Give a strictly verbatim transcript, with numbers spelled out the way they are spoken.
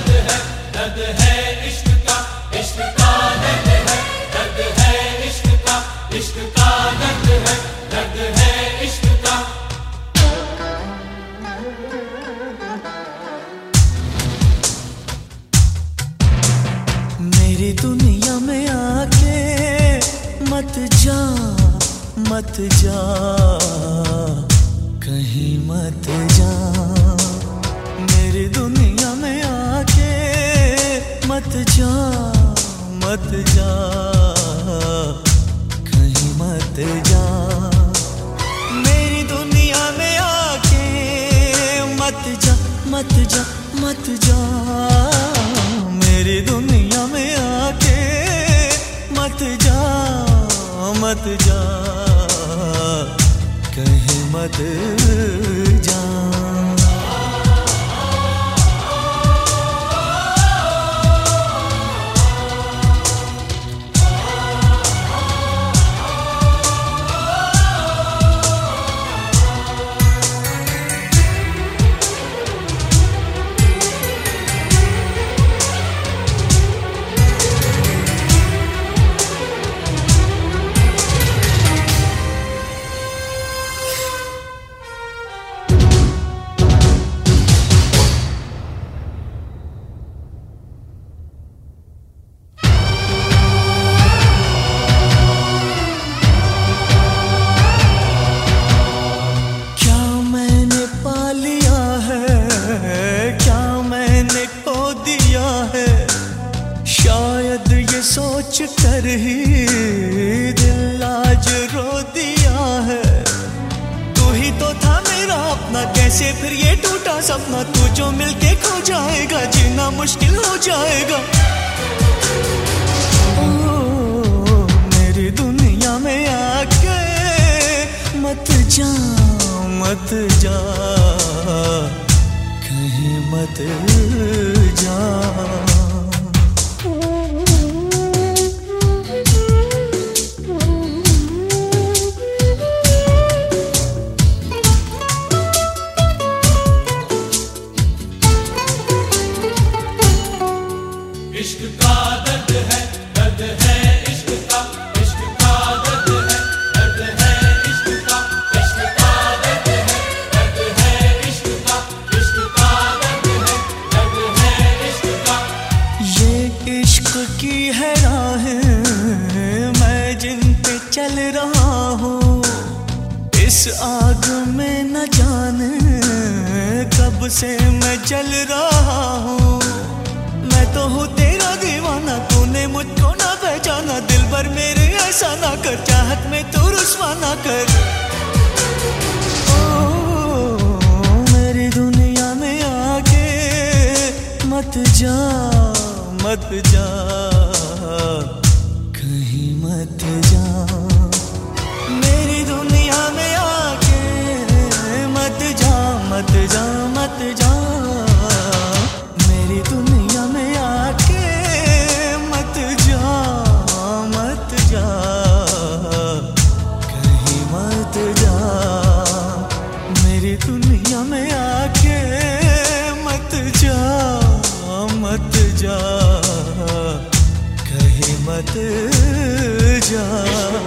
मेरी दुनिया में आके मत जा मत जा कहीं मत जा। मेरी दुनिया में आके मत जा मत जा कहीं मत जा। मेरी दुनिया में आके मत जा मत जा मत जा। मेरी दुनिया में आके मत जा मत जा कहीं मत जा। शायद ये सोच कर ही दिल आज रो दिया है। तू ही तो था मेरा अपना, कैसे फिर ये टूटा सपना। तू जो मिलके खो जाएगा जीना मुश्किल हो जाएगा। ओ मेरी दुनिया में आके मत जा मत जा कहीं मत जा। इश्क का दर्द है दर्द है इश्क का, इश्क का दर्द है दर्द है इश्क का, इश्क का दर्द है दर्द है इश्क का, इश्क का दर्द है दर्द है इश्क का। ये इश्क की है राहें मैं जिन पे चल रहा हूँ। इस आग में न जाने कब से मैं जल रहा हूँ। मैं तो हूँ तेरा दीवाना, तूने मुझको ना पहचाना। दिल भर मेरे ऐसा ना कर, चाहत में तू रुस्वा ना कर। ओ मेरी दुनिया में आके मत जा मत जा कहीं मत जा। मेरी दुनिया में आके मत जा मत जा मत जा। मेरी दुनिया में आके मत जा मत जा कहीं मत जा। मेरी दुनिया में आके मत जा मत जा कहीं मत जा।